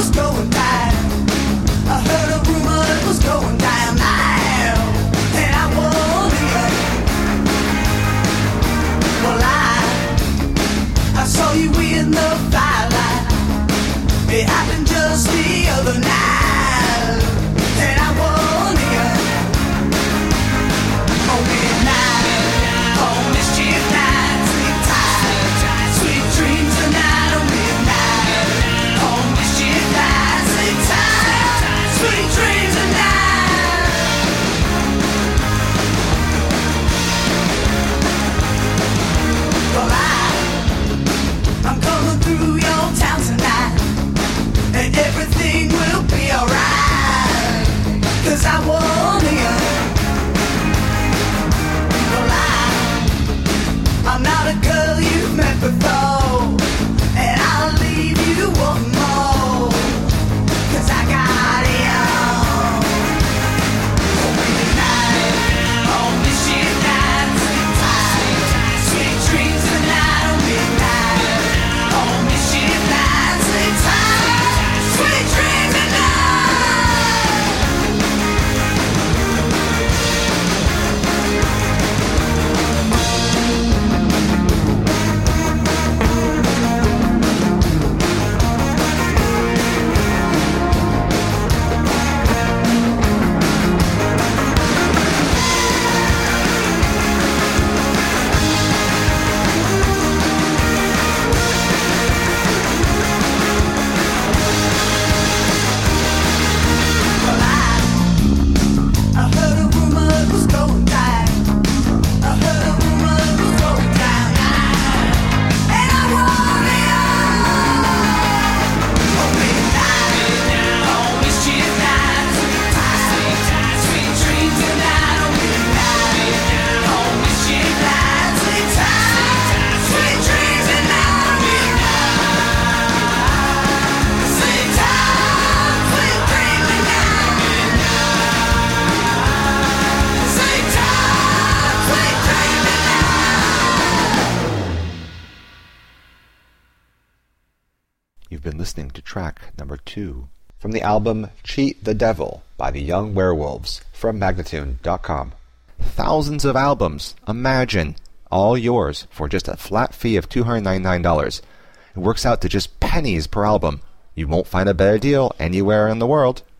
was going down. I heard a rumor it was going down now, and I warned you. Well, I saw you in the firelight. It happened just the other night, and I warned you. Oh, midnight, oh, mischief night, sleep tight, sweet dreams tonight, oh, midnight, oh, mischief night, sleep tight, sweet dreams tonight. Well, I'm coming through your town tonight, and everything will be alright, 'cause I warned you. Well, I'm not a girl you've met before, and I'll leave you wanting more, 'cause I got you. Oh, midnight, oh, mischief night, sleep tight, sweet dreams tonight, oh, midnight, oh, mischief night, sleep tight, sweet dreams tonight. I heard a rumor it was going down. I heard a rumor it was going down. And I warned you. Oh, midnight, oh, mischief night, sleep tight, sweet dreams tonight. Oh, midnight, oh, mischief night, sleep tight, sweet dreams tonight. Midnight, sleep tight, sweet dreams tonight. Sleep tight, sweet dreams tonight. You've been listening to track number 2 from the album Cheat the Devil by the Young Werewolves from Magnatune.com. Thousands of albums, imagine, all yours for just a flat fee of $299. It works out to just pennies per album. You won't find a better deal anywhere in the world.